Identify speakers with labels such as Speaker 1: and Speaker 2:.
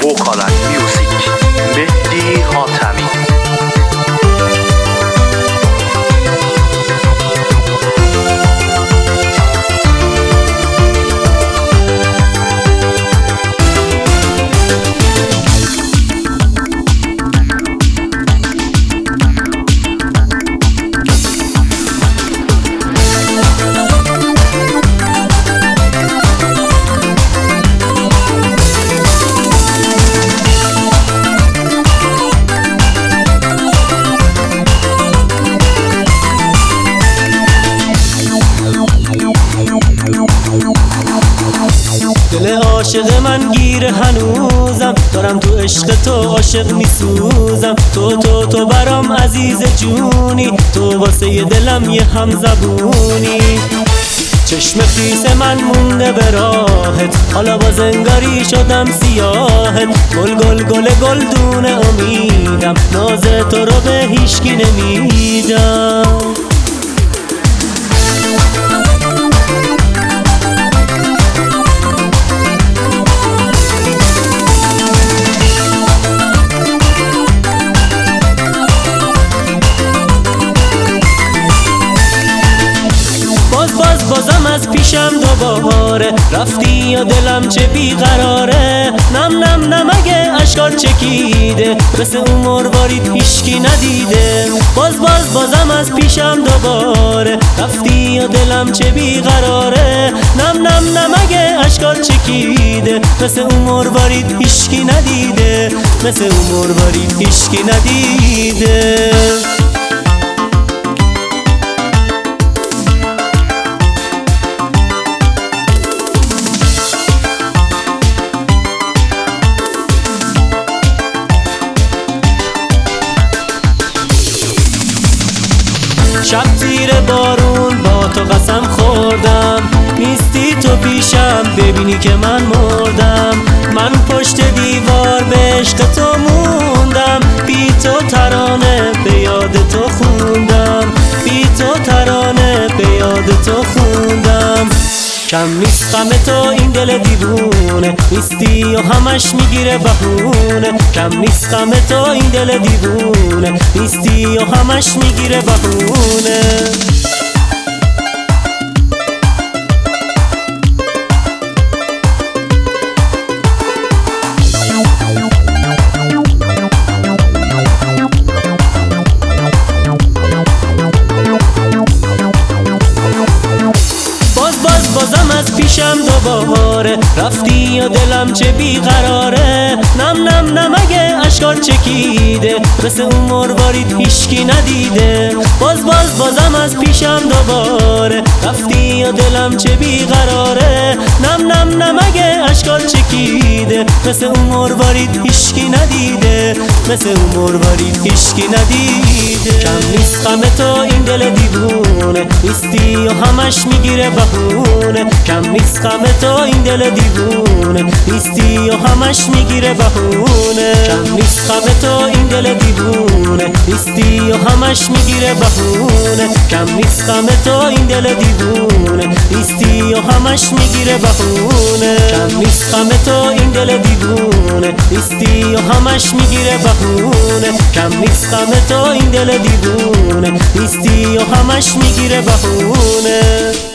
Speaker 1: وکال اند میوزیک مهدی حاتمی.
Speaker 2: دل عاشق من گیر هنوزم، دارم تو عشق تو عاشق میسوزم. تو برام عزیز جونی، تو واسه دلم یه همزبونی. چشم خیس من مونده به راهت، حالا باز انگاری شدم سیاهت. گل دونه امیدم، ناز تو رو به هیچکی نمیدم. بازم از پیشم دوباره رفتی یا دلم چه بیقراره. نم اگه اشکال چکیده، مثل اون مروارید هیچکی ندیده. بازم از پیشم دوباره رفتی یا دلم چه بیقراره. نم اگه اشکال چکیده، مثل اون مروارید هیچکی ندیده. مثل اون مروارید هیچکی ندیده. شب زیر بارون با تو قسم خوردم، نیستی تو پیشم ببینی که من مردم. من پشت دیوار به عشق تو موندم، بی تو ترانه به یاد تو خوندم. بی تو ترانه به یاد تو خوندم. کم نیست غم تو این دل دیوونه، نیستی و همش میگیره بهونه. کم نیست غم تو این دل دیوونه، نیستی و همش میگیره بهونه. بازم از پیشم دوباره رفتی یا دلم چه بیقراره. نم اگه اشکال چکیده، مثل اون مروارید هیچکی ندیده. بازم از پیشم دوباره رفتی یا دلم چه بیقراره. نم اگه اشکال چکیده، مثل اون مروارید هیچکی ندیده. مثل اون مروارید هیچکی ندیده. کم نیست غم تو این دل دیوونه، نیستی و همش میگیره بهونه. کم نیست غم تو این دل دیوونه، نیستی و همش میگیره بهونه. کم نیست غم تو این دل دیوونه، نیستی و همش میگیره بهونه. کم نیست غم تو این دل دیوونه، نیستی و همش میگیره بهونه. کم نیست غم تو این دل دیوونه، نیستی و همش میگیره بهونه. کم نیست غم تو این دل دیوونه، نیستی و همش میگیره بهونه.